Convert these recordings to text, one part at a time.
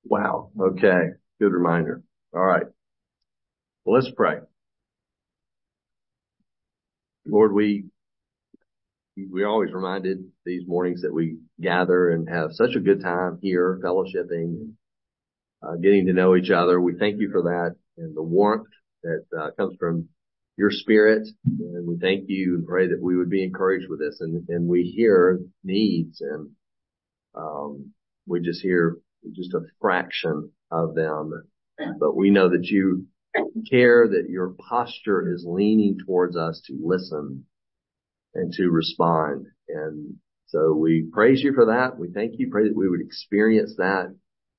Wow. Okay. Good reminder. All right. Well, let's pray. Lord, we're always reminded these mornings that we gather and have such a good time here, fellowshipping, getting to know each other. We thank you for that and the warmth that comes from your spirit. And we thank you and pray that we would be encouraged with this. And we hear needs and, we just hear just a fraction of them. But we know that you care, that your posture is leaning towards us to listen and to respond. And so we praise you for that. We thank you. Pray that we would experience that.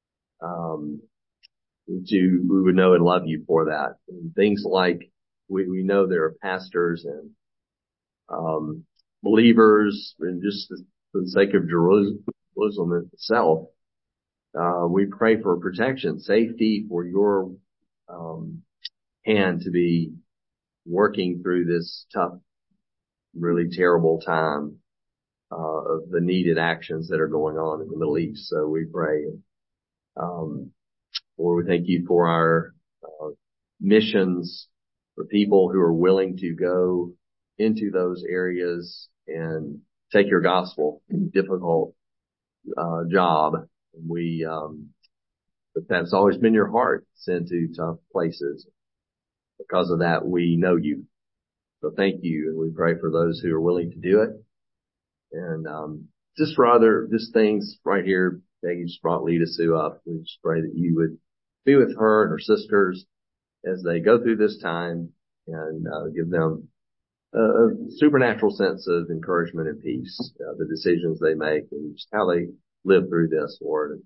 We would know and love you for that. And things like we know there are pastors and believers, and just for the sake of Jerusalem itself, we pray for protection, safety, for your hand to be working through this tough, really terrible time of the needed actions that are going on in the Middle East. So we pray. Lord, we thank you for our missions, for people who are willing to go into those areas and take your gospel, difficult job. But that's always been your heart, sent to tough places. Because of that, we know you. So thank you. And we pray for those who are willing to do it. And, just for just things right here, Peggy just brought Lita Sue up. We just pray that you would be with her and her sisters as they go through this time and, give them a supernatural sense of encouragement and peace, the decisions they make and just how they live through this, Lord.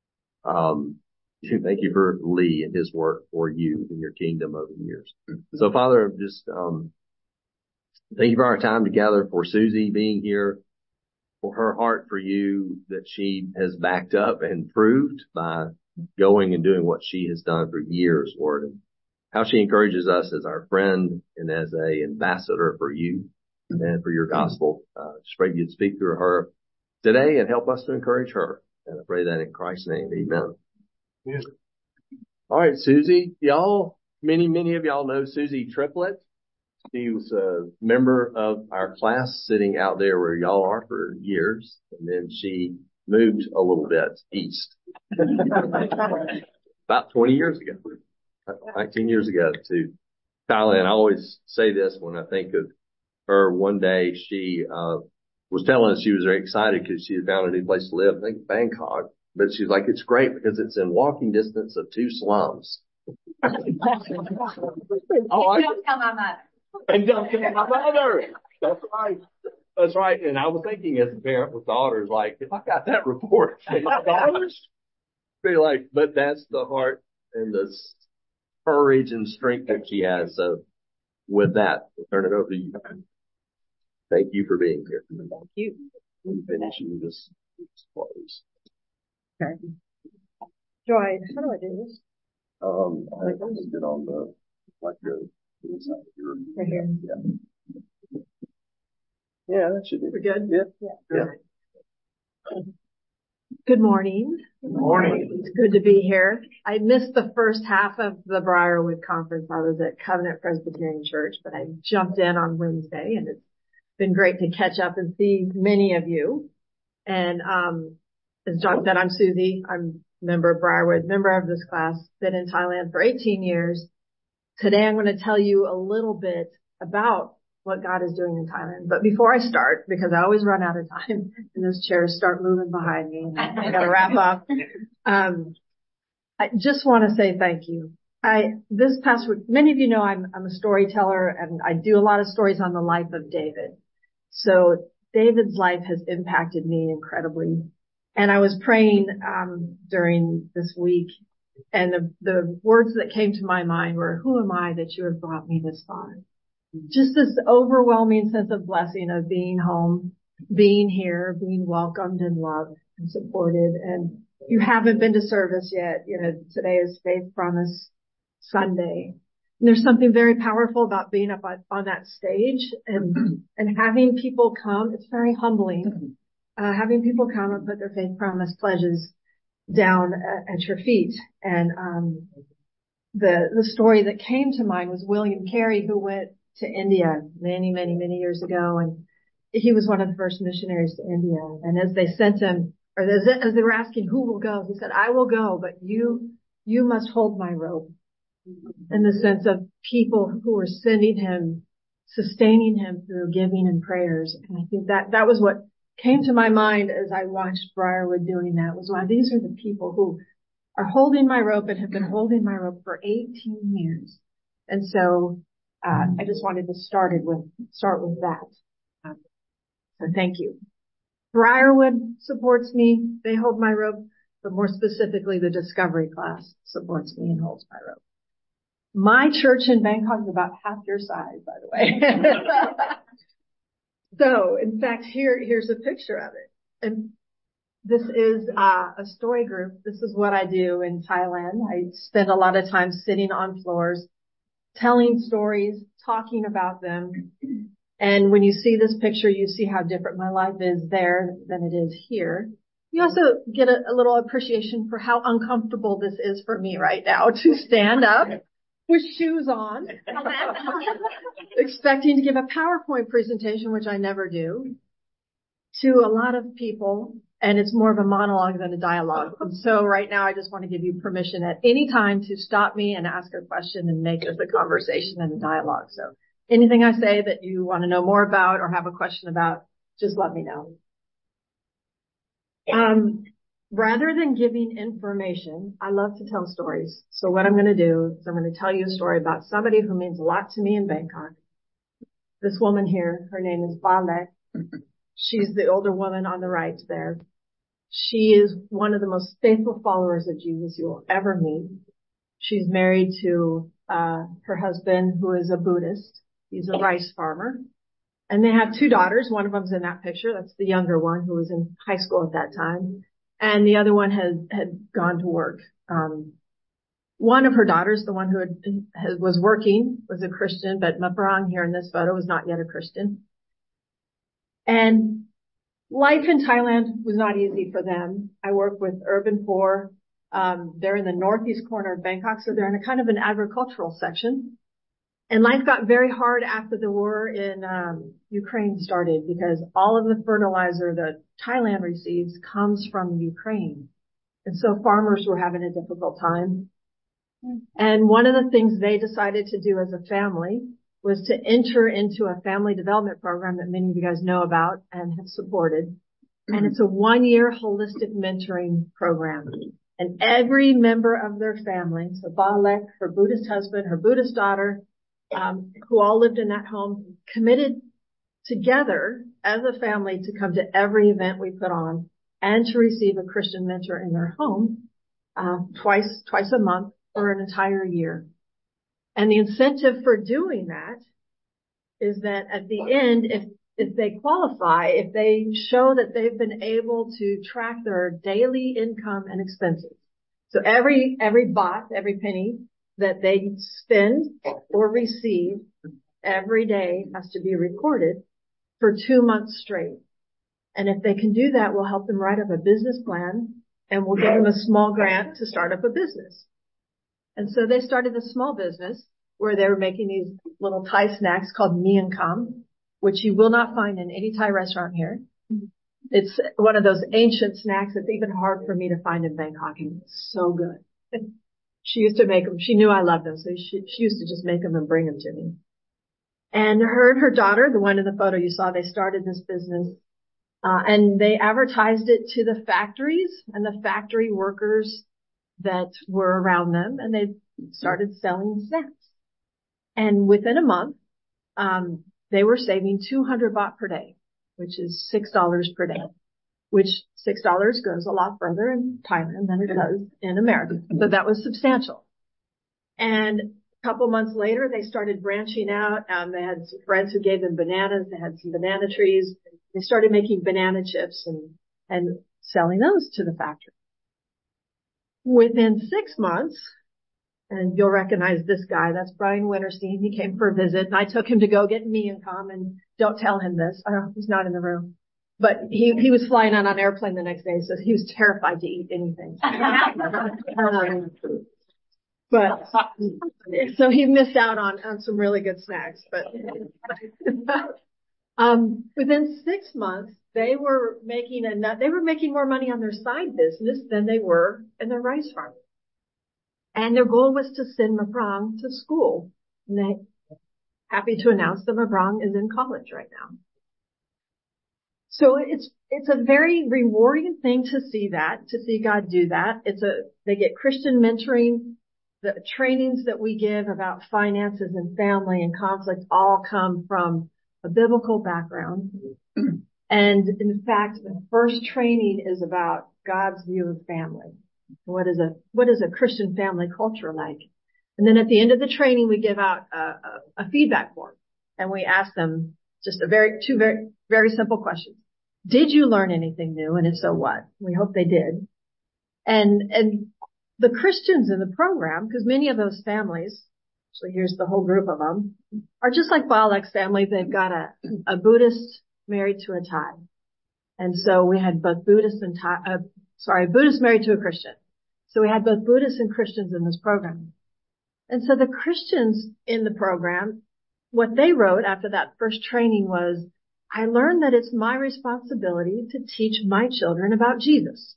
Thank you for Lee and his work for you in your kingdom over the years. So Father, just, thank you for our time together, for Susie being here, for her heart for you that she has backed up and proved by going and doing what she has done for years, Lord, and how she encourages us as our friend and as a ambassador for you and for your gospel. Just pray you'd speak through her today and help us to encourage her. And I pray that in Christ's name. Amen. Yeah. All right, Susie, many of y'all know Susie Triplett. She was a member of our class sitting out there where y'all are for years. And then she moved a little bit east about 20 years ago, 19 years ago to Thailand. I always say this when I think of her. One day she, was telling us she was very excited because she had found a new place to live. I think Bangkok. But she's like, it's great because it's in walking distance of 2 slums. Don't tell my mother. And don't tell my mother. That's right. And I was thinking as a parent with daughters, like, if I got that report from my daughters, be like, but that's the heart and the courage and strength that she has. So with that, we'll turn it over to you. Thank you for being here. Thank you. Finishing this close. Okay. Joy, how do I do this? I think I'll just get on the inside here. Right here. Yeah. Yeah, that should be. We're good? Yeah. Good morning. Good morning. It's good to be here. I missed the first half of the Briarwood conference. I was at Covenant Presbyterian Church, but I jumped in on Wednesday, and it's been great to catch up and see many of you. And, as John said, I'm Susie. I'm a member of Briarwood, member of this class, been in Thailand for 18 years. Today I'm going to tell you a little bit about what God is doing in Thailand. But before I start, because I always run out of time and those chairs start moving behind me, and I got to wrap up. I just want to say thank you. This past week, many of you know I'm a storyteller, and I do a lot of stories on the life of David. So David's life has impacted me incredibly. And I was praying, during this week, and the words that came to my mind were, who am I that you have brought me this far? Just this overwhelming sense of blessing of being home, being here, being welcomed and loved and supported. And if you haven't been to service yet, today is Faith Promise Sunday. And there's something very powerful about being up on that stage and having people come. It's very humbling. Having people come and put their faith promise pledges down at your feet. And the story that came to mind was William Carey, who went to India many years ago, and he was one of the first missionaries to India. And as they sent him, or as they were asking who will go, he said, "I will go, but you must hold my rope." In the sense of people who were sending him, sustaining him through giving and prayers. And I think that was what came to my mind as I watched Briarwood doing that, was, wow, these are the people who are holding my rope and have been holding my rope for 18 years. And so, I just wanted to start with that. So thank you. Briarwood supports me. They hold my rope, but more specifically, the Discovery class supports me and holds my rope. My church in Bangkok is about half your size, by the way. So, in fact, here's a picture of it. And this is a story group. This is what I do in Thailand. I spend a lot of time sitting on floors, telling stories, talking about them. And when you see this picture, you see how different my life is there than it is here. You also get a little appreciation for how uncomfortable this is for me right now to stand up with shoes on, expecting to give a PowerPoint presentation, which I never do, to a lot of people, and it's more of a monologue than a dialogue. And so right now I just want to give you permission at any time to stop me and ask a question and make this a conversation and a dialogue. So anything I say that you want to know more about or have a question about, just let me know. Rather than giving information, I love to tell stories. So what I'm going to do is I'm going to tell you a story about somebody who means a lot to me in Bangkok. This woman here, her name is Ba Lek. She's the older woman on the right there. She is one of the most faithful followers of Jesus you'll ever meet. She's married to her husband, who is a Buddhist. He's a rice farmer. And they have 2 daughters. One of them's in that picture. That's the younger one, who was in high school at that time. And the other one had gone to work. One of her daughters, the one who was working, was a Christian, but Maparang here in this photo was not yet a Christian. And life in Thailand was not easy for them. I work with urban poor. They're in the northeast corner of Bangkok, so they're in a kind of an agricultural section. And life got very hard after the war in Ukraine started, because all of the fertilizer that Thailand receives comes from Ukraine. And so farmers were having a difficult time. And one of the things they decided to do as a family was to enter into a family development program that many of you guys know about and have supported. And it's a 1-year holistic mentoring program. And every member of their family, so Ba Lek, her Buddhist husband, her Buddhist daughter, who all lived in that home, committed together as a family to come to every event we put on and to receive a Christian mentor in their home, twice a month for an entire year. And the incentive for doing that is that at the end, if they qualify, if they show that they've been able to track their daily income and expenses. So every baht, every penny that they spend or receive every day has to be recorded for 2 months straight. And if they can do that, we'll help them write up a business plan, and we'll give them a small grant to start up a business. And so they started a small business where they were making these little Thai snacks called Mian Kam, which you will not find in any Thai restaurant here. It's one of those ancient snacks that's even hard for me to find in Bangkok, and it's so good. She used to make them. She knew I loved them, so she used to just make them and bring them to me. And her and her daughter, the one in the photo you saw, they started this business, and they advertised it to the factories and the factory workers that were around them, and they started selling snacks. And within a month, they were saving 200 baht per day, which is $6 per day, which $6 goes a lot further in Thailand than it does in America. So that was substantial. And a couple months later, they started branching out. They had some friends who gave them bananas. They had some banana trees. They started making banana chips and selling those to the factory. Within 6 months, and you'll recognize this guy, that's Brian Winterstein. He came for a visit, and I took him to go get Mian Kam, and don't tell him this. He's not in the room. But he was flying on an airplane the next day, so he was terrified to eat anything. But so he missed out on some really good snacks. But within 6 months, they were making more money on their side business than they were in their rice farm. And their goal was to send Mabrang to school. And they happy to announce that Mabrang is in college right now. So it's a very rewarding thing to see God do that. They get Christian mentoring. The trainings that we give about finances and family and conflict all come from a biblical background. And in fact, the first training is about God's view of family. What is a Christian family culture like? And then at the end of the training, we give out a feedback form, and we ask them just two very simple questions. Did you learn anything new? And if so, what? We hope they did. And the Christians in the program, because many of those families, actually here's the whole group of them, are just like Balak's family. They've got a Buddhist married to a Thai. And so we had both Buddhists married to a Christian. So we had both Buddhists and Christians in this program. And so the Christians in the program, what they wrote after that first training was, I learned that it's my responsibility to teach my children about Jesus.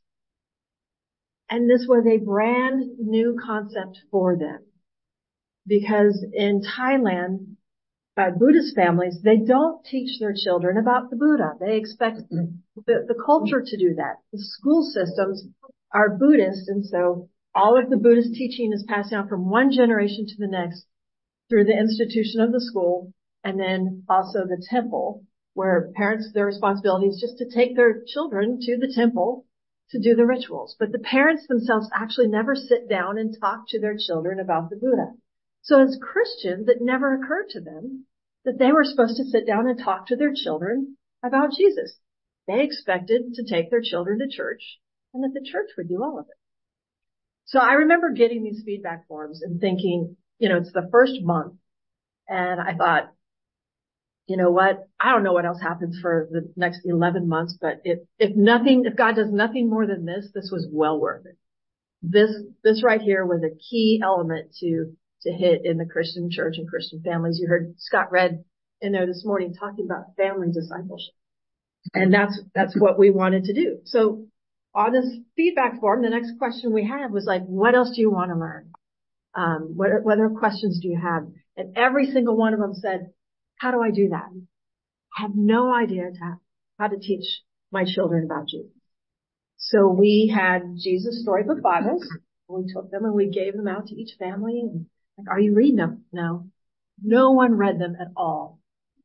And this was a brand new concept for them. Because in Thailand, Buddhist families, they don't teach their children about the Buddha. They expect the culture to do that. The school systems are Buddhist, and so all of the Buddhist teaching is passed down from one generation to the next through the institution of the school, and then also the temple, where parents, their responsibility is just to take their children to the temple to do the rituals. But the parents themselves actually never sit down and talk to their children about the Buddha. So as Christians, it never occurred to them that they were supposed to sit down and talk to their children about Jesus. They expected to take their children to church and that the church would do all of it. So I remember getting these feedback forms and thinking, it's the first month. And I thought, you know what? I don't know what else happens for the next 11 months, but if God does nothing more than this was well worth it. This right here was a key element to hit in the Christian church and Christian families. You heard Scott Red in there this morning talking about family discipleship. And that's what we wanted to do. So on this feedback form, the next question we had was like, what else do you want to learn? What other questions do you have? And every single one of them said, how do I do that? I have no idea how to teach my children about Jesus. So we had Jesus Storybook Bibles. We took them and we gave them out to each family. And like, are you reading them? No. No one read them at all.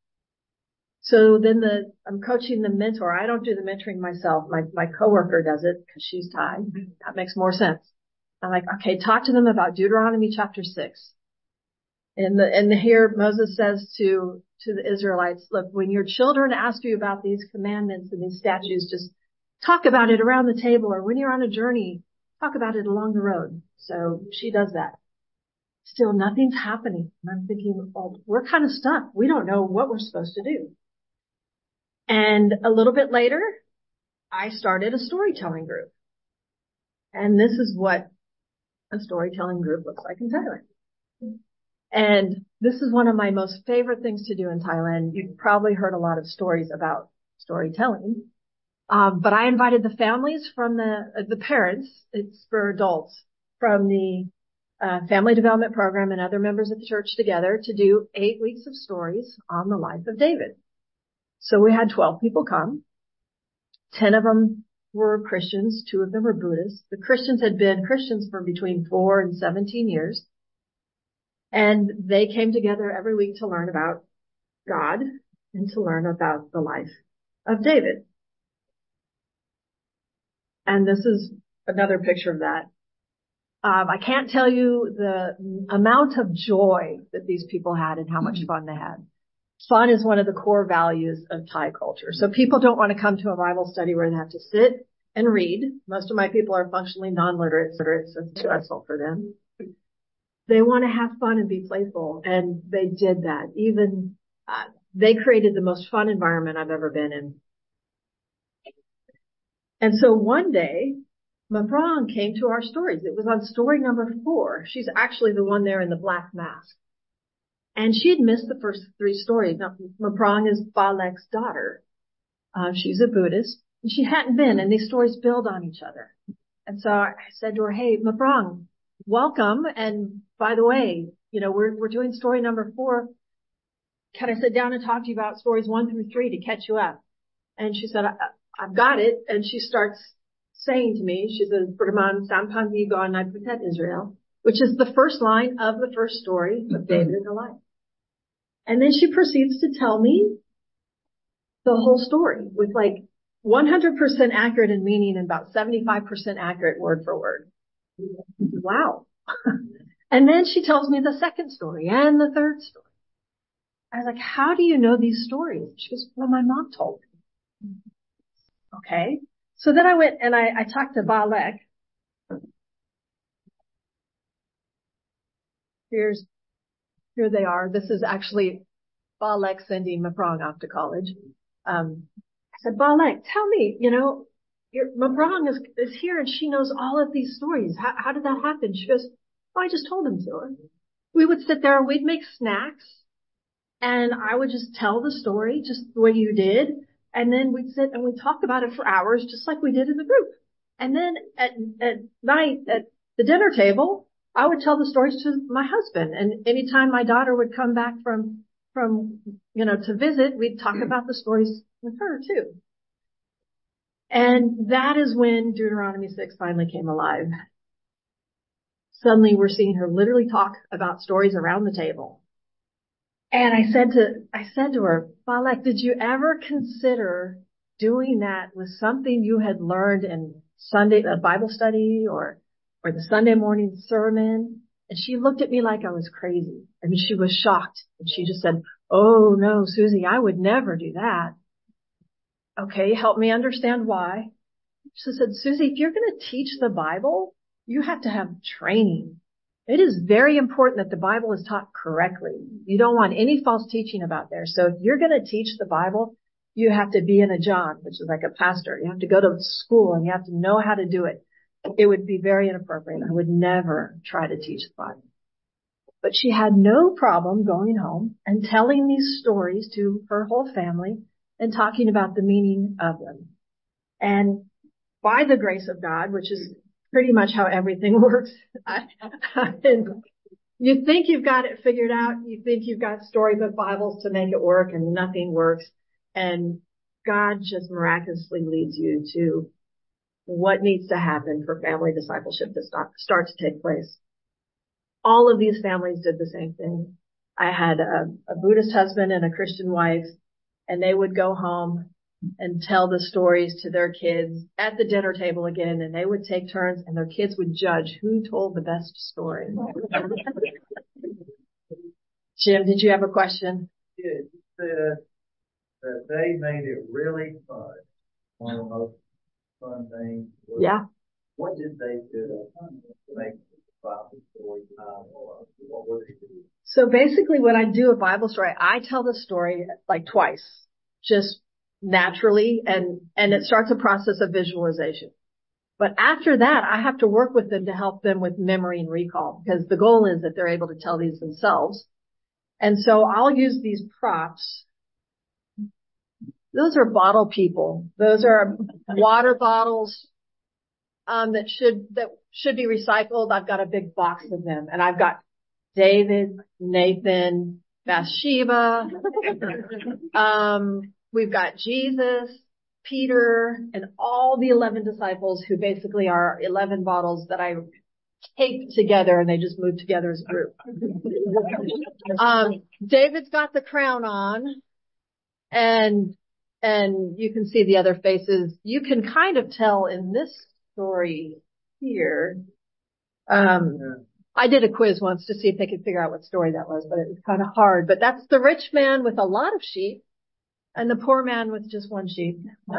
So then I'm coaching the mentor. I don't do the mentoring myself. My coworker does it because she's Thai. That makes more sense. I'm like, okay, talk to them about Deuteronomy chapter 6. And here Moses says to the Israelites, look, when your children ask you about these commandments and these statutes, just talk about it around the table, or when you're on a journey, talk about it along the road. So she does that. Still nothing's happening. And I'm thinking, oh, we're kind of stuck. We don't know what we're supposed to do. And a little bit later, I started a storytelling group. And this is what a storytelling group looks like in Thailand. And this is one of my most favorite things to do in Thailand. You've probably heard a lot of stories about storytelling. But I invited the families from the parents, it's for adults, from the family development program and other members of the church together to do 8 weeks of stories on the life of David. So we had 12 people come. 10 of them were Christians. 2 of them were Buddhists. The Christians had been Christians for between 4 and 17 years. And they came together every week to learn about God and to learn about the life of David. And this is another picture of that. I can't tell you the amount of joy that these people had and how much fun they had. Fun is one of the core values of Thai culture. So people don't want to come to a Bible study where they have to sit and read. Most of my people are functionally non-literate, so it's stressful for them. They want to have fun and be playful, and they did that. Even they created the most fun environment I've ever been in. And so one day, Mabrang came to our stories. It was on story number 4. She's actually the one there in the black mask. And she had missed the first 3 stories. Now, Mabrang is Balek's daughter. She's a Buddhist. And she hadn't been, and these stories build on each other. And so I said to her, hey, Mabrang, welcome. And by the way, we're doing story number 4. Can I sit down and talk to you about stories 1 through 3 to catch you up? And she said, I've got it. And she starts saying to me, she says, Brahman Sampangi Gawanai Protect Israel, which is the first line of the first story of David and Goliath. And then she proceeds to tell me the whole story with like 100% accurate in meaning and about 75% accurate word for word. Wow. And then she tells me the second story and the third story. I was like, how do you know these stories? She goes, well, my mom told me. Okay. So then I went and I talked to Balek. Here they are. This is actually Balek sending Mabrang off to college. I said, Balek, tell me, Mabrang is here and she knows all of these stories. How did that happen? She goes, I just told them to her. We would sit there and we'd make snacks and I would just tell the story just the way you did. And then we'd sit and we'd talk about it for hours, just like we did in the group. And then at night at the dinner table, I would tell the stories to my husband. And anytime my daughter would come back from to visit, we'd talk about the stories with her too. And that is when Deuteronomy 6 finally came alive. Suddenly we're seeing her literally talk about stories around the table. And I said to her, Balek, did you ever consider doing that with something you had learned in a Bible study or the Sunday morning sermon? And she looked at me like I was crazy. I mean, she was shocked. And she just said, oh no, Susie, I would never do that. Okay, help me understand why. She said, Susie, if you're going to teach the Bible, you have to have training. It is very important that the Bible is taught correctly. You don't want any false teaching about there. So if you're going to teach the Bible, you have to be in a John, which is like a pastor. You have to go to school and you have to know how to do it. It would be very inappropriate. I would never try to teach the Bible. But she had no problem going home and telling these stories to her whole family and talking about the meaning of them. And by the grace of God, which is pretty much how everything works, you think you've got it figured out. You think you've got storybook Bibles to make it work and nothing works. And God just miraculously leads you to what needs to happen for family discipleship to start to take place. All of these families did the same thing. I had a Buddhist husband and a Christian wife, and they would go home and tell the stories to their kids at the dinner table again, and they would take turns, and their kids would judge who told the best story. Jim, did you have a question? Yeah, you said that they made it really fun. One of the most fun things. Yeah. What did they do to make the Bible story time, or what were they doing? So basically when I do a Bible story, I tell the story like twice, just naturally, and it starts a process of visualization. But after that, I have to work with them to help them with memory and recall, because the goal is that they're able to tell these themselves. And so I'll use these props. Those are bottle people. Those are water bottles, that should be recycled. I've got a big box of them, and I've got David, Nathan, Bathsheba. We've got Jesus, Peter, and all the 11 disciples who basically are 11 bottles that I taped together and they just moved together as a group. David's got the crown on, and you can see the other faces. You can kind of tell in this story here. I did a quiz once to see if they could figure out what story that was, but it was kind of hard. But that's the rich man with a lot of sheep and the poor man with just one sheep.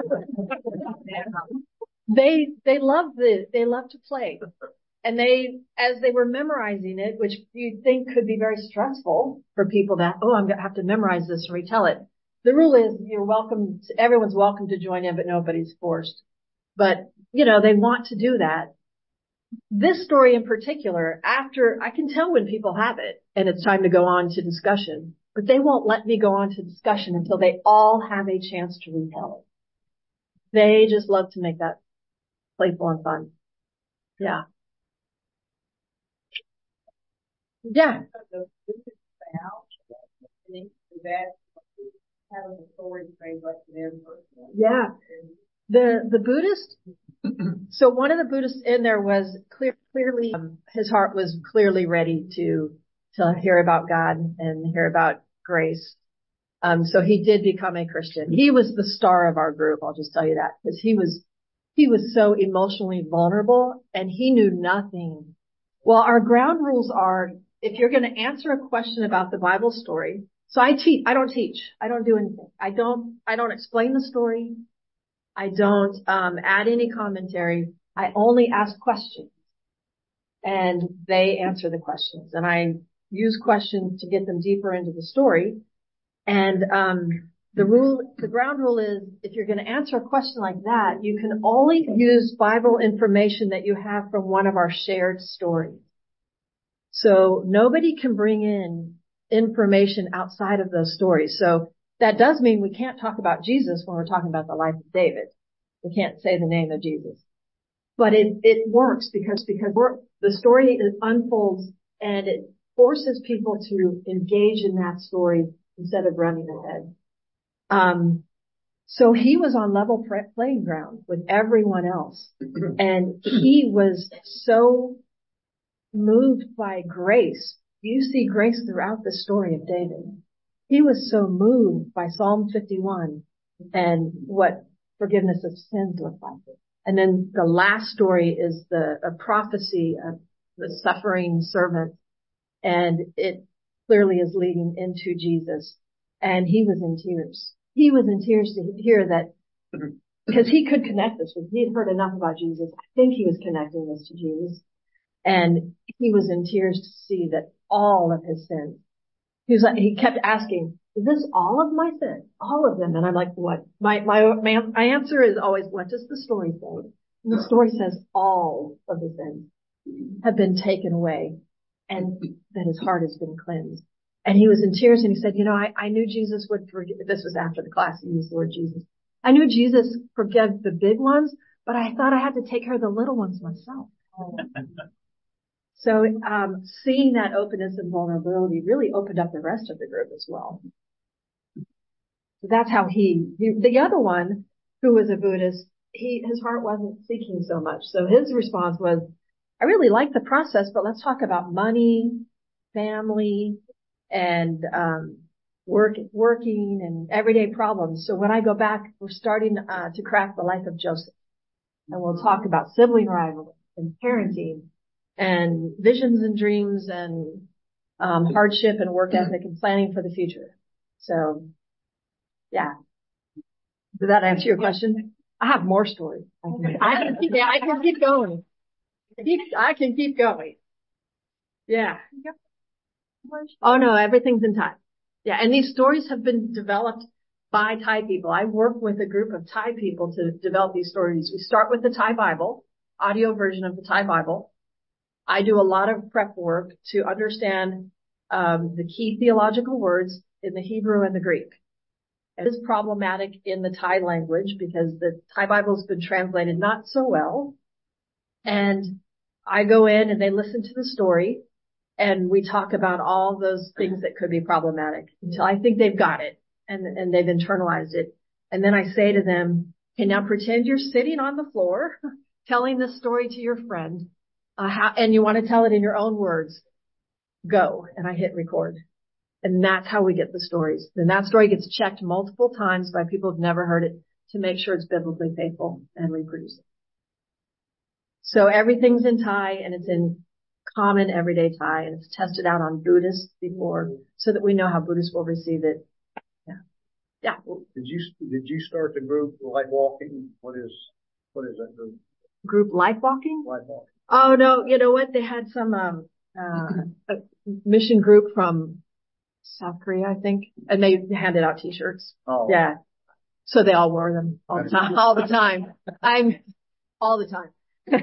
They love to play. And as they were memorizing it, which you'd think could be very stressful for people that, I'm going to have to memorize this and retell it. The rule is everyone's welcome to join in, but nobody's forced. But, they want to do that. This story in particular, after, I can tell when people have it and it's time to go on to discussion, but they won't let me go on to discussion until they all have a chance to retell it. They just love to make that playful and fun. Yeah. Yeah. Yeah. The Buddhist, so one of the Buddhists in there was clearly, his heart was clearly ready to hear about God and hear about grace. So he did become a Christian. He was the star of our group. I'll just tell you that, because he was so emotionally vulnerable and he knew nothing. Well, our ground rules are, if you're going to answer a question about the Bible story, so I don't teach. I don't do anything. I don't explain the story. I don't add any commentary. I only ask questions and they answer the questions, and I use questions to get them deeper into the story. And the ground rule is, if you're going to answer a question like that, you can only use Bible information that you have from one of our shared stories. So nobody can bring in information outside of those stories. So that does mean we can't talk about Jesus when we're talking about the life of David. We can't say the name of Jesus. But it works because the story unfolds and it forces people to engage in that story instead of running ahead. So he was on level playing ground with everyone else. And he was so moved by grace. You see grace throughout the story of David. He was so moved by Psalm 51 and what forgiveness of sins look like. And then the last story is a prophecy of the suffering servant, and it clearly is leading into Jesus. And he was in tears. He was in tears to hear that, because he could connect this with, he had heard enough about Jesus. I think he was connecting this to Jesus. And he was in tears to see that all of his sins. He kept asking, is this all of my sins? All of them. And I'm like, what? My answer is always, what does the story say? And the story says all of the sins have been taken away and that his heart has been cleansed. And he was in tears and he said, I knew Jesus would forgive. This was after the class. He used the word Jesus. I knew Jesus forgave the big ones, but I thought I had to take care of the little ones myself. So, seeing that openness and vulnerability really opened up the rest of the group as well. So that's how the other one, who was a Buddhist, his heart wasn't seeking so much. So his response was, I really like the process, but let's talk about money, family, and, working and everyday problems. So when I go back, we're starting, to craft the life of Joseph. And we'll talk about sibling rivalry and parenting and visions and dreams and hardship and work ethic and planning for the future. So, yeah. Did that answer your question? I have more stories. I can keep going. I can keep going. Yeah. Oh no, everything's in Thai. Yeah, and these stories have been developed by Thai people. I work with a group of Thai people to develop these stories. We start with the Thai Bible, audio version of the Thai Bible. I do a lot of prep work to understand the key theological words in the Hebrew and the Greek. It is problematic in the Thai language because the Thai Bible has been translated not so well. And I go in and they listen to the story and we talk about all those things that could be problematic until I think they've got it and they've internalized it. And then I say to them, okay, now pretend you're sitting on the floor telling this story to your friend. And you want to tell it in your own words, go. And I hit record. And that's how we get the stories. Then that story gets checked multiple times by people who've never heard it to make sure it's biblically faithful and reproduce it. So everything's in Thai and it's in common everyday Thai and it's tested out on Buddhists before so that we know how Buddhists will receive it. Yeah. Yeah. Did you start the group Life Walking? What is that group? Group Life Walking? Life Walking. Oh no, you know what? They had some a mission group from South Korea, I think, and they handed out T-shirts. Oh. Yeah. So they all wore them all the time. all the time.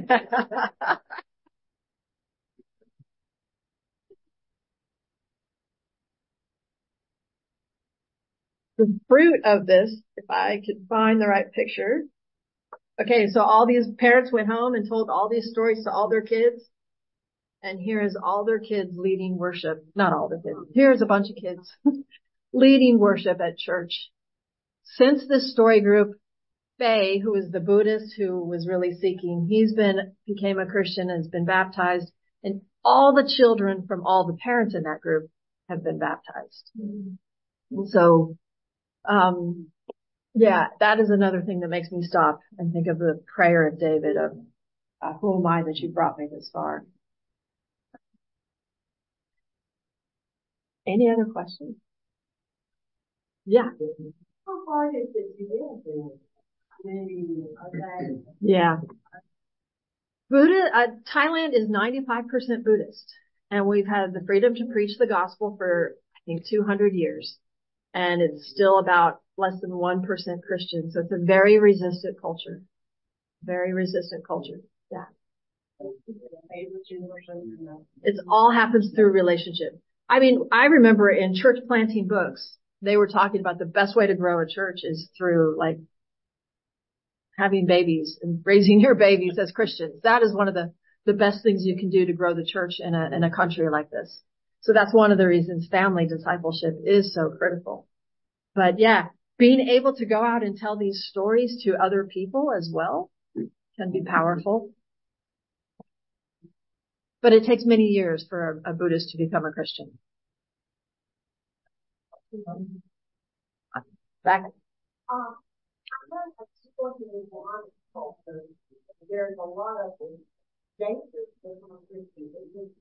The fruit of this, if I could find the right picture. Okay, so all these parents went home and told all these stories to all their kids. And here is all their kids leading worship. Not all their kids. Here's a bunch of kids leading worship at church. Since this story group, Faye, who is the Buddhist who was really seeking, became a Christian and has been baptized. And all the children from all the parents in that group have been baptized. And so, yeah, that is another thing that makes me stop and think of the prayer of David of, who am I that you brought me this far? Any other questions? Yeah. How hard is it to live? Maybe, okay. Yeah. Thailand is 95% Buddhist, and we've had the freedom to preach the gospel for, I think, 200 years. And it's still about less than 1% Christian. So it's a very resistant culture. Very resistant culture. Yeah. It all happens through relationship. I mean, I remember in church planting books, they were talking about the best way to grow a church is through like having babies and raising your babies as Christians. That is one of the best things you can do to grow the church in a country like this. So that's one of the reasons family discipleship is so critical. But yeah, being able to go out and tell these stories to other people as well can be powerful. But it takes many years for a Buddhist to become a Christian. Back. There's a lot of gangsters that are Christians.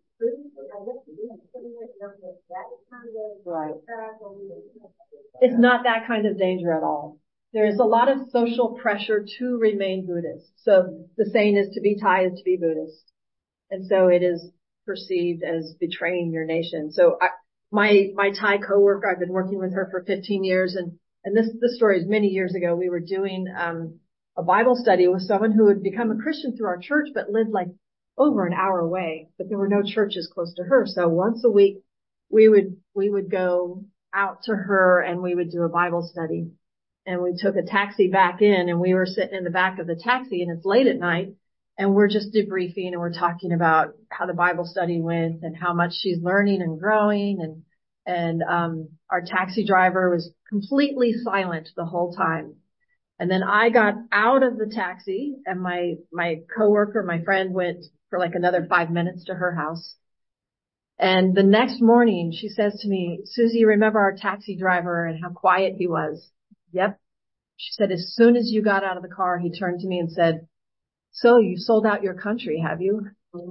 Right. It's not that kind of danger at all. There is a lot of social pressure to remain Buddhist. So the saying is to be Thai is to be Buddhist. And so it is perceived as betraying your nation. So my Thai coworker, I've been working with her for 15 years and this story is many years ago. We were doing, a Bible study with someone who had become a Christian through our church, but lived like over an hour away, but there were no churches close to her. So once a week, we would go out to her and we would do a Bible study. And we took a taxi back in and we were sitting in the back of the taxi and it's late at night and we're just debriefing and we're talking about how the Bible study went and how much she's learning and growing and our taxi driver was completely silent the whole time. And then I got out of the taxi and my coworker, my friend went for like another 5 minutes to her house. And the next morning she says to me, Susie, remember our taxi driver and how quiet he was? Yep. She said, as soon as you got out of the car, he turned to me and said, so you sold out your country, have you?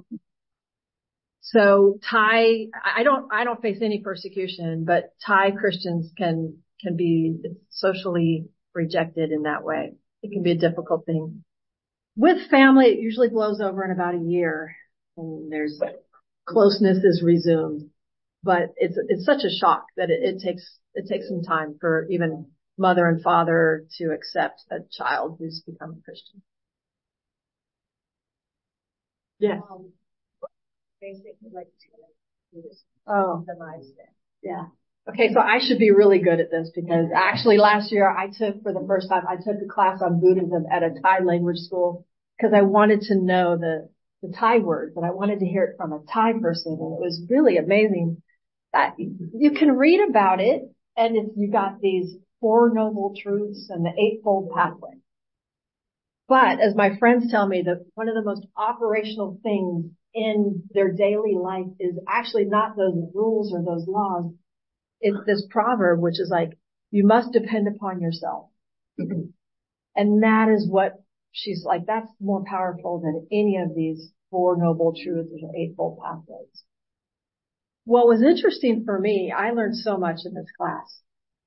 So Thai, I don't face any persecution, but Thai Christians can be socially rejected in that way. It can be a difficult thing. With family, it usually blows over in about a year and there's closeness is resumed, but it's such a shock that it takes some time for even mother and father to accept a child who's become a Christian. Yes. Basically, like, oh, yeah. Okay, so I should be really good at this because actually last year for the first time, I took a class on Buddhism at a Thai language school because I wanted to know the Thai word, but I wanted to hear it from a Thai person, and it was really amazing that you can read about it, and you got these 4 noble truths and the 8-fold pathway. But as my friends tell me, that one of the most operational things in their daily life is actually not those rules or those laws. It's this proverb, which is like, you must depend upon yourself. And that is what she's like, that's more powerful than any of these 4 noble truths or 8-fold pathways. What was interesting for me, I learned so much in this class.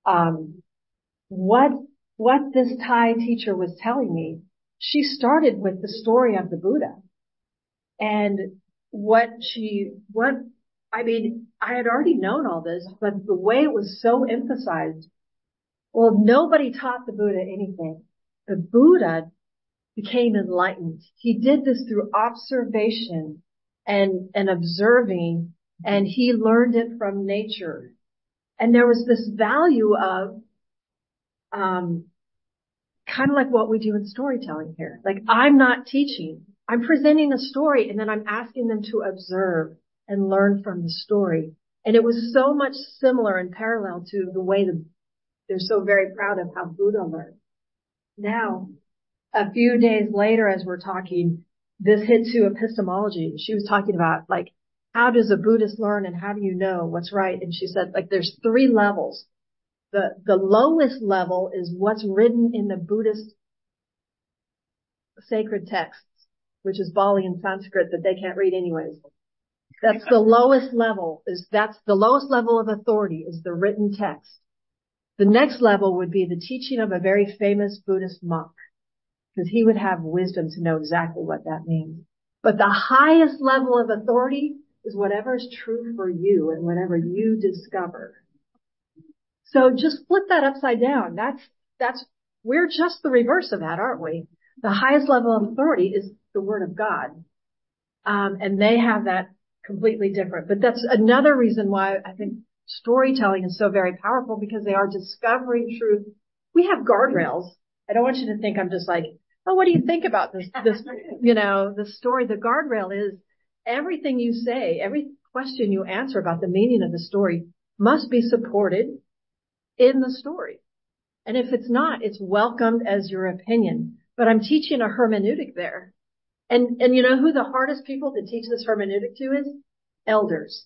What this Thai teacher was telling me, she started with the story of the Buddha. And I had already known all this, but the way it was so emphasized, well, nobody taught the Buddha anything. The Buddha became enlightened. He did this through observation and observing, and he learned it from nature. And there was this value of, kind of like what we do in storytelling here. Like, I'm not teaching. I'm presenting a story, and then I'm asking them to observe and learn from the story. And it was so much similar and parallel to the way they're so very proud of how Buddha learned. Now, a few days later, as we're talking, this hit to epistemology. She was talking about, like, how does a Buddhist learn and how do you know what's right? And she said, like, there's 3 levels. The lowest level is what's written in the Buddhist sacred texts, which is Bali and Sanskrit that they can't read anyways. That's the lowest level. That's the lowest level of authority, is the written text. The next level would be the teaching of a very famous Buddhist monk, because he would have wisdom to know exactly what that means. But the highest level of authority is whatever is true for you and whatever you discover. So just flip that upside down. We're just the reverse of that, aren't we? The highest level of authority is the Word of God. And they have that completely different. But that's another reason why I think storytelling is so very powerful, because they are discovering truth. We have guardrails. I don't want you to think I'm just like, oh, what do you think about this, the story? The guardrail is everything you say, every question you answer about the meaning of the story must be supported in the story. And if it's not, it's welcomed as your opinion. But I'm teaching a hermeneutic there. And you know who the hardest people to teach this hermeneutic to is? Elders.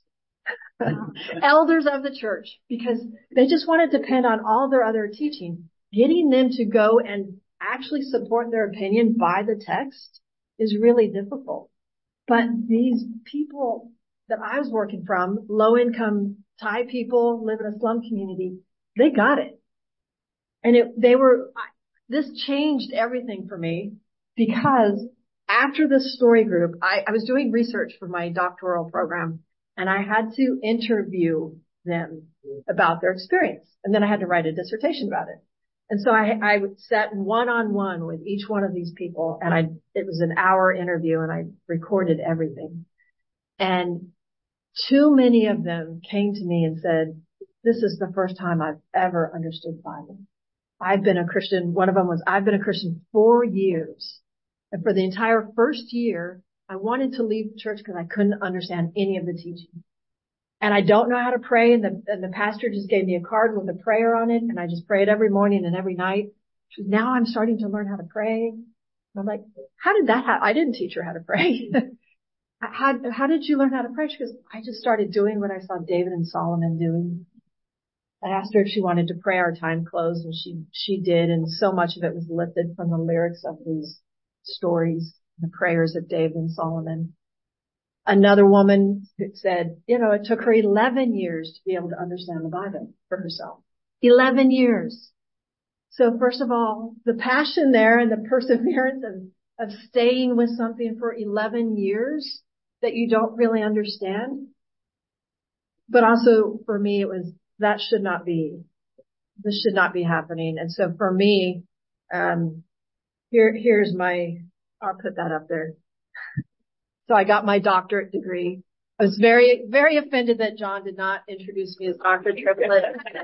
Elders of the church, because they just want to depend on all their other teaching. Getting them to go and actually support their opinion by the text is really difficult. But these people that I was working from, low income Thai people, live in a slum community, they got it. And this changed everything for me, because after this story group, I was doing research for my doctoral program, and I had to interview them about their experience. And then I had to write a dissertation about it. And so I sat one-on-one with each one of these people, and it was an hour interview, and I recorded everything. And too many of them came to me and said, this is the first time I've ever understood the Bible. I've been a Christian. One of them was, I've been a Christian 4 years. And for the entire first year, I wanted to leave church because I couldn't understand any of the teaching. And I don't know how to pray. And the pastor just gave me a card with a prayer on it. And I just prayed every morning and every night. She said, now I'm starting to learn how to pray. And I'm like, how did that happen? I didn't teach her how to pray. How did you learn how to pray? She goes, I just started doing what I saw David and Solomon doing. I asked her if she wanted to pray our time closed, and she did. And so much of it was lifted from the lyrics of these stories, the prayers of David and Solomon. Another woman said, it took her 11 years to be able to understand the Bible for herself. 11 years. So first of all, the passion there and the perseverance of staying with something for 11 years that you don't really understand. But also for me, it was, this should not be happening. And so for me, here's I'll put that up there. So I got my doctorate degree. I was very, very offended that John did not introduce me as Dr. Triplett.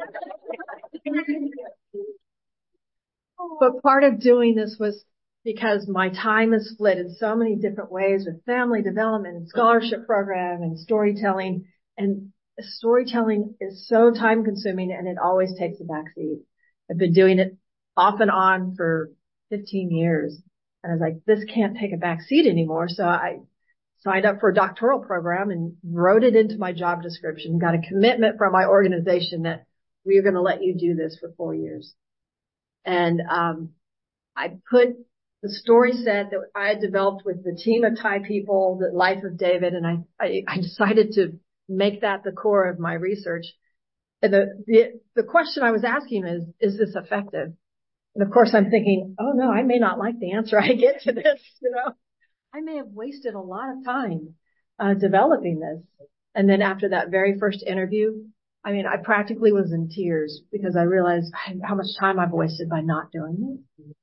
But part of doing this was because my time is split in so many different ways, with family development and scholarship program and storytelling. And storytelling is so time consuming, and it always takes a backseat. I've been doing it off and on for 15 years. And I was like, this can't take a backseat anymore. So I signed up for a doctoral program and wrote it into my job description, got a commitment from my organization that we are going to let you do this for 4 years. And I put the story set that I had developed with the team of Thai people, the life of David, and I decided to make that the core of my research. And the question I was asking is this effective? And of course I'm thinking, oh no, I may not like the answer I get to this, I may have wasted a lot of time, developing this. And then after that very first interview, I practically was in tears because I realized how much time I've wasted by not doing it.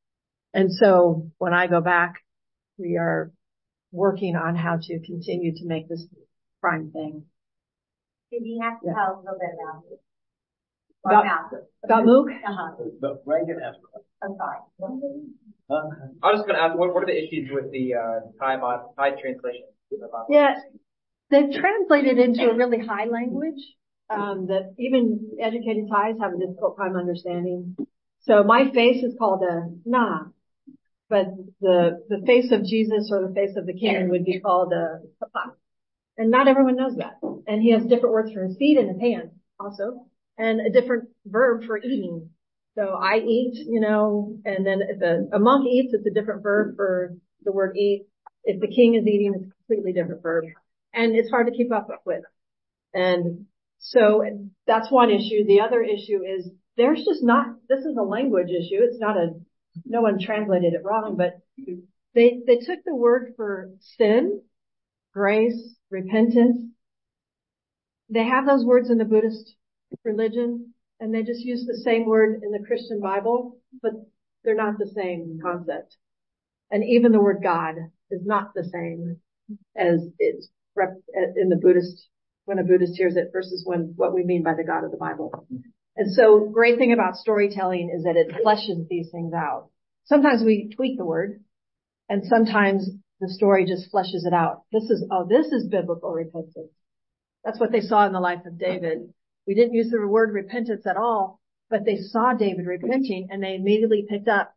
And so when I go back, we are working on how to continue to make this prime thing. Did you have to tell us a little bit about it? About MOOC? But Reagan asked. I'm sorry. I was just going to ask, what are the issues with the Thai translation? Yeah, they've translated into a really high language that even educated Thais have a difficult time understanding. So my face is called a Na, but the face of Jesus or the face of the King would be called a Papa. And not everyone knows that. And he has different words for his feet and his hands also, and a different verb for eating. So I eat, and then if a monk eats, it's a different verb for the word eat. If the king is eating, it's a completely different verb. And it's hard to keep up with. And so that's one issue. The other issue is this is a language issue. It's not no one translated it wrong, but they took the word for sin, grace, repentance. They have those words in the Buddhist religion, and they just use the same word in the Christian Bible, but they're not the same concept. And even the word God is not the same as it's in the Buddhist, when a Buddhist hears it versus what we mean by the God of the Bible. And so great thing about storytelling is that it fleshes these things out. Sometimes we tweak the word, and sometimes the story just fleshes it out. This is biblical repentance. That's what they saw in the life of David. We didn't use the word repentance at all, but they saw David repenting, and they immediately picked up,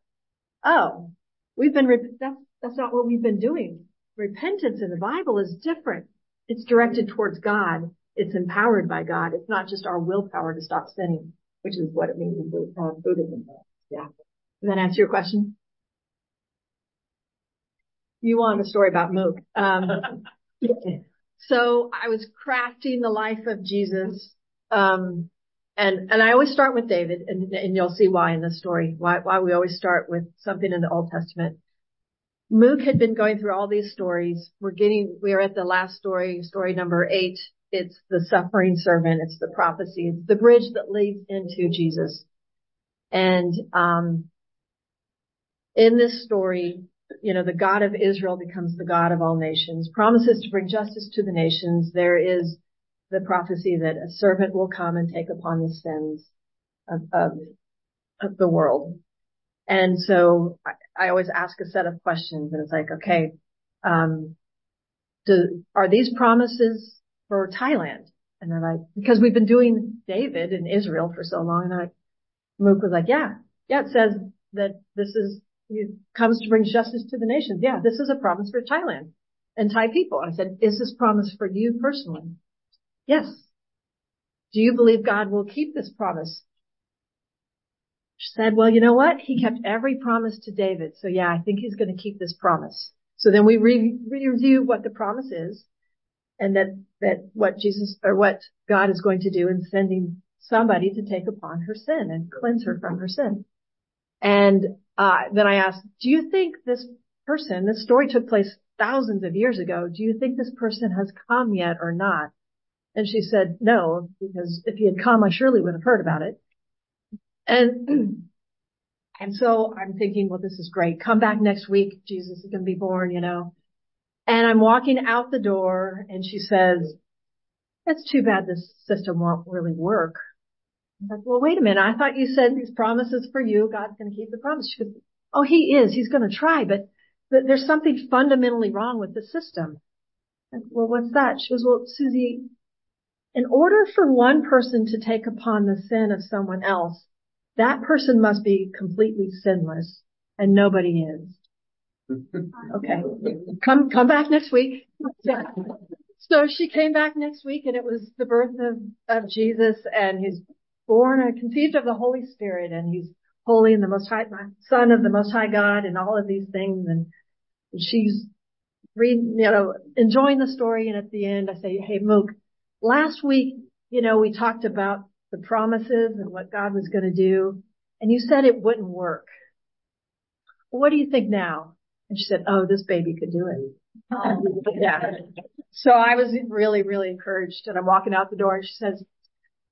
that's not what we've been doing. Repentance in the Bible is different. It's directed towards God. It's empowered by God. It's not just our willpower to stop sinning, which is what it means in Buddhism. Yeah. Does that answer your question? You want a story about MOOC. So I was crafting the life of Jesus. And I always start with David, and you'll see why in this story, why we always start with something in the Old Testament. MOOC had been going through all these stories. We are at the last story number 8. It's the suffering servant. It's the prophecy. It's the bridge that leads into Jesus. And, in this story, the God of Israel becomes the God of all nations, promises to bring justice to the nations. There is the prophecy that a servant will come and take upon the sins of the world. And so I always ask a set of questions, and it's like, okay, are these promises for Thailand? And they're like, because we've been doing David in Israel for so long. And MOOC was like, yeah, it says that he comes to bring justice to the nations. Yeah, this is a promise for Thailand and Thai people. I said, is this promise for you personally? Yes. Do you believe God will keep this promise? She said, well, you know what? He kept every promise to David. So yeah, I think he's going to keep this promise. So then we review what the promise is, and that what God is going to do in sending somebody to take upon her sin and cleanse her from her sin. And then I asked, do you think this story took place thousands of years ago, do you think this person has come yet or not? And she said, no, because if he had come, I surely would have heard about it. And so I'm thinking, well, this is great. Come back next week. Jesus is going to be born, And I'm walking out the door, and she says, it's too bad this system won't really work. I'm like, well, wait a minute. I thought you said these promises for you. God's going to keep the promise. She goes, oh, he is. He's going to try, but there's something fundamentally wrong with the system. Like, well, what's that? She goes, well, Susie, in order for one person to take upon the sin of someone else, that person must be completely sinless, and nobody is. Okay. Come back next week. So she came back next week, and it was the birth of Jesus, and he's born and conceived of the Holy Spirit, and he's holy and the Most High, Son of the Most High God, and all of these things. And she's reading, enjoying the story. And at the end, I say, hey, MOOC, last week, we talked about the promises and what God was going to do, and you said it wouldn't work. What do you think now? And she said, oh, this baby could do it. Yeah. So I was really, really encouraged, and I'm walking out the door, and she says,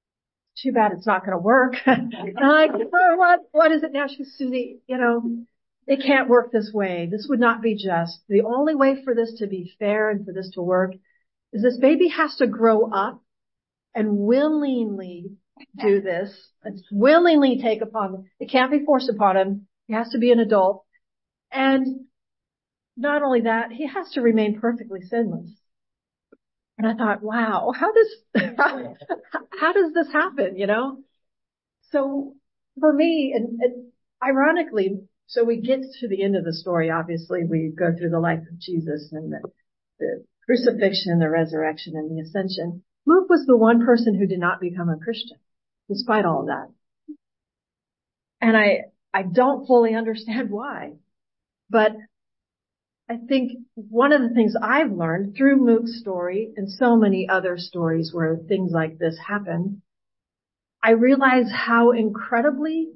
too bad it's not going to work. And I'm like, what is it now? She goes, Susie, it can't work this way. This would not be just. The only way for this to be fair and for this to work is this baby has to grow up and willingly do this, and willingly take upon it. It can't be forced upon him. He has to be an adult. And not only that, he has to remain perfectly sinless. And I thought, wow, how does this happen, you know? So for me, and ironically, so we get to the end of the story, obviously, we go through the life of Jesus and the crucifixion, the resurrection, and the ascension. Luke was the one person who did not become a Christian, despite all of that. And I don't fully understand why, but I think one of the things I've learned through Luke's story and so many other stories where things like this happen, I realize how incredibly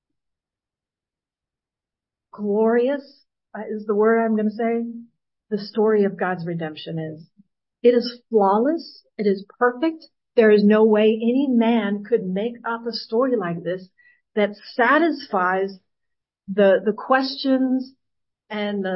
glorious is the word I'm going to say, the story of God's redemption is. It is flawless. It is perfect. There is no way any man could make up a story like this that satisfies the questions and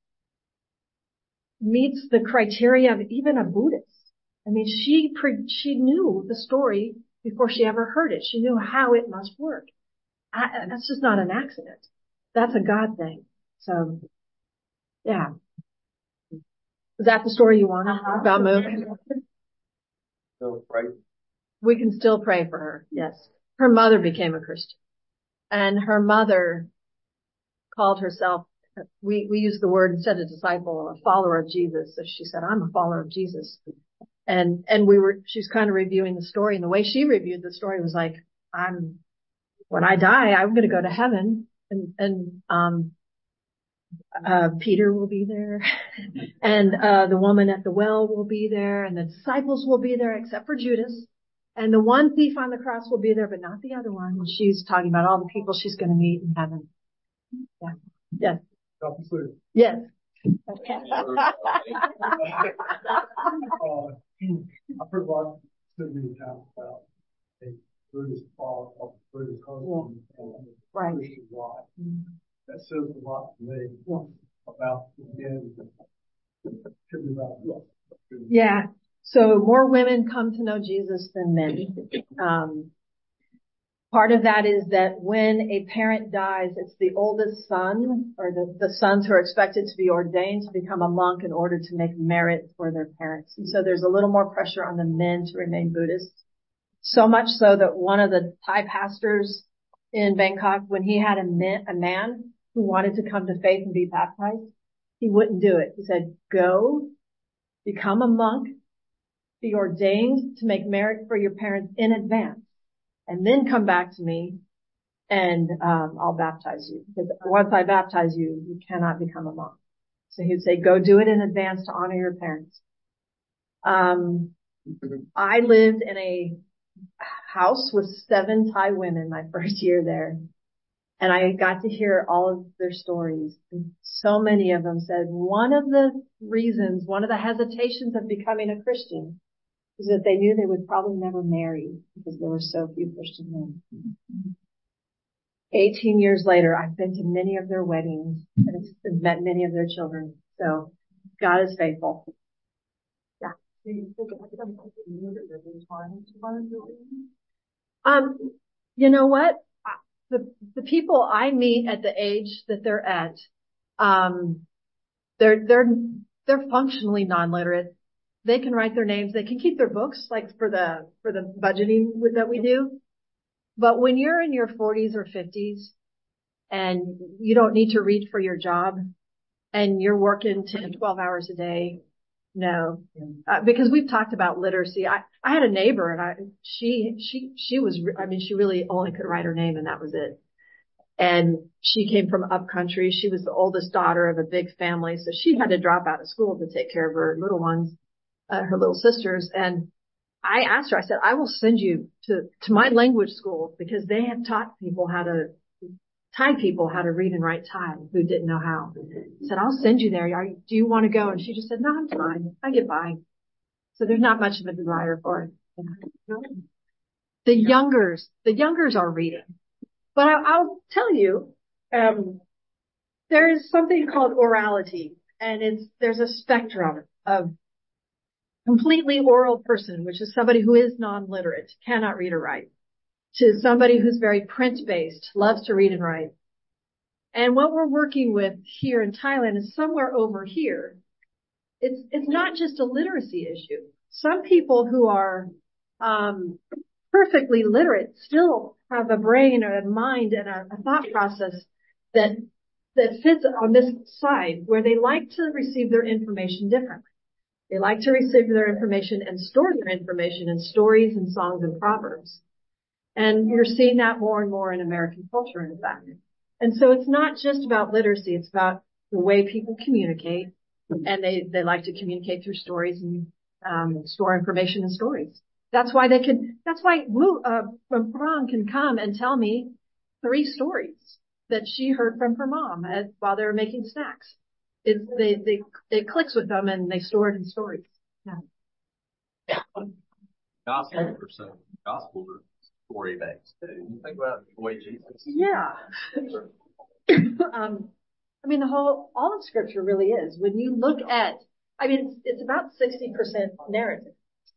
meets the criteria of even a Buddhist. I mean, she knew the story before she ever heard it. She knew how it must work. That's just not an accident. That's a God thing. So, yeah. Is that the story you wanted about Mook? So, right. We can still pray for her. Yes. Her mother became a Christian, and her mother called herself, we use the word instead of disciple, a follower of Jesus. So she said, I'm a follower of Jesus. And she's kind of reviewing the story, and the way she reviewed the story was like, when I die, I'm going to go to heaven, and Peter will be there, and the woman at the well will be there, and the disciples will be there except for Judas, and the one thief on the cross will be there, but not the other one. And she's talking about all the people she's going to meet in heaven. Yeah. Yes. Yes. Okay. I've heard a lot so many times about a Buddhist fall of Buddhist husband and Right. Christian wife. That says a lot to me about Yeah. So more women come to know Jesus than men. Part of that is that when a parent dies, it's the oldest son or the sons who are expected to be ordained to become a monk in order to make merit for their parents. And so there's a little more pressure on the men to remain Buddhists. So much so that one of the Thai pastors in Bangkok, when he had a man who wanted to come to faith and be baptized, he wouldn't do it. He said, go, become a monk, be ordained to make merit for your parents in advance, and then come back to me and I'll baptize you. Because once I baptize you, you cannot become a monk. So he'd say, go do it in advance to honor your parents. I lived in a house with 7 Thai women my first year there. And I got to hear all of their stories. And so many of them said one of the hesitations of becoming a Christian is that they knew they would probably never marry because there were so few Christian men. 18 years later, I've been to many of their weddings and met many of their children. So God is faithful. Yeah. You know what? The people I meet at the age that they're at, they're functionally non-literate. They can write their names. They can keep their books, like for the budgeting that we do. But when you're in your 40s or 50s and you don't need to read for your job and you're working 10, 12 hours a day, no, because we've talked about literacy. I had a neighbor and she really only could write her name and that was it. And she came from up country. She was the oldest daughter of a big family. So she had to drop out of school to take care of her little ones, her little sisters. And I asked her, I said, I will send you to my language school because they have taught Thai people how to read and write Thai who didn't know how. I said, I'll send you there. Do you want to go? And she just said, no, I'm fine. I get by. So there's not much of a desire for it. The youngers are reading. But I'll tell you, there is something called orality, and there's a spectrum of completely oral person, which is somebody who is non-literate, cannot read or write, to somebody who's very print-based, loves to read and write. And what we're working with here in Thailand is somewhere over here. It's not just a literacy issue. Some people who are perfectly literate still have a brain or a mind and a thought process that fits on this side, where they like to receive their information differently. They like to receive their information and store their information in stories and songs and proverbs. And you're seeing that more and more in American culture, in fact. And so it's not just about literacy, it's about the way people communicate, and they like to communicate through stories and store information in stories. That's why Prang can come and tell me 3 stories that she heard from her mom while they were making snacks. It clicks with them, and they store it in stories. Yeah. Gospels are story based. You think about the way Jesus. Yeah. I mean, all of Scripture really is. When you look at, it's about 60% narrative.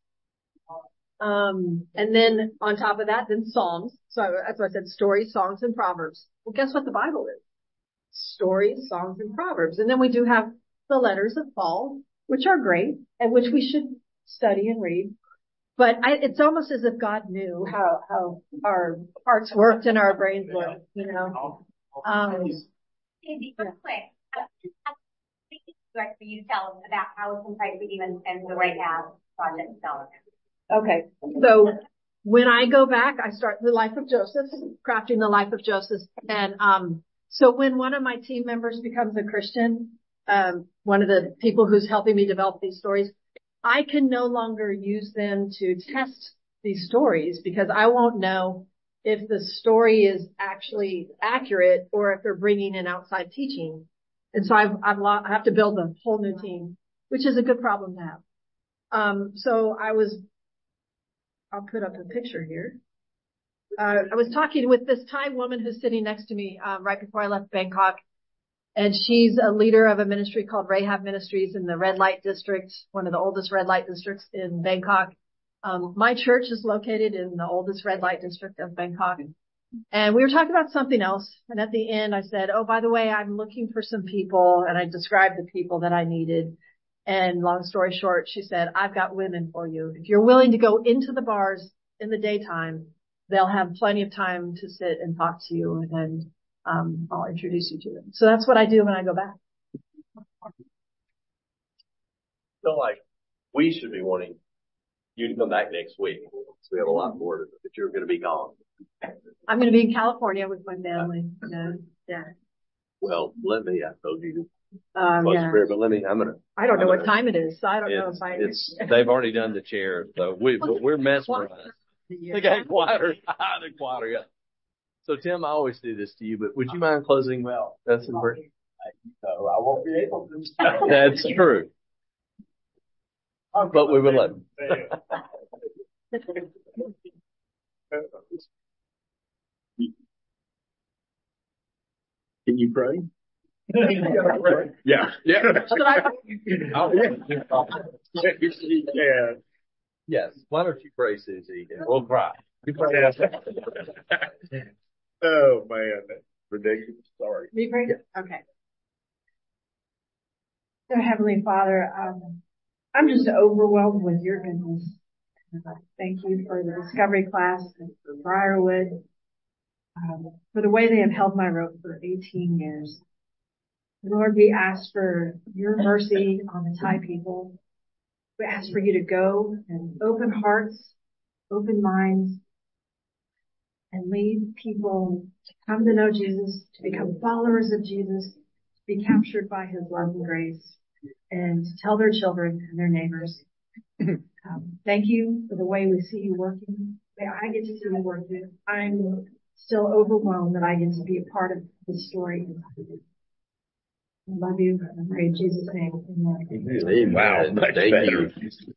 And then on top of that, then Psalms. So that's why I said stories, songs, and proverbs. Well, guess what the Bible is? Stories, songs, and proverbs. And then we do have the letters of Paul, which are great and which we should study and read. But it's almost as if God knew how our hearts worked and our brains worked, you know. Maybe real quick, for you to tell us about how it's inside for you and the Right Now project itself. Okay, so when I go back, I start the life of Joseph, crafting the life of Joseph, and so when one of my team members becomes a Christian, one of the people who's helping me develop these stories, I can no longer use them to test these stories because I won't know if the story is actually accurate or if they're bringing in outside teaching. And so I have to build a whole new team, which is a good problem to have. So I'll put up a picture here. I was talking with this Thai woman who's sitting next to me, right before I left Bangkok. And she's a leader of a ministry called Rahab Ministries in the red light district, one of the oldest red light districts in Bangkok. My church is located in the oldest red light district of Bangkok. And we were talking about something else. And at the end, I said, oh, by the way, I'm looking for some people. And I described the people that I needed. And long story short, she said, I've got women for you. If you're willing to go into the bars in the daytime, they'll have plenty of time to sit and talk to you. And I'll introduce you to them. So that's what I do when I go back. Feel like we should be wanting you to come back next week. So we have a lot more, but you're going to be gone. I'm going to be in California with my family. Yeah. Well, I told you to. Yeah. I don't know what time it is, so I don't know if they've already done the chairs, so we're mesmerized. They got quieter. They're quieter, yeah. So Tim, I always do this to you, but would you mind closing? Well, that's important. So I won't be able to. That's true. But we would love it. Can you pray? Yeah. Yes. Why don't you pray, Susie? And we'll cry. You pray. Oh man, that's ridiculous. Sorry. Me pray? Okay. Dear Heavenly Father, I'm just overwhelmed with your goodness. Thank you for the discovery class and for Briarwood, for the way they have held my rope for 18 years. Lord, we ask for your mercy on the Thai people. We ask for you to go and open hearts, open minds, and lead people to come to know Jesus, to become followers of Jesus, to be captured by his love and grace, and to tell their children and their neighbors. Thank you for the way we see you working. I get to see you working. I'm still overwhelmed that I get to be a part of the story. I love you. I pray in Jesus' name. Amen. Wow. Thank you.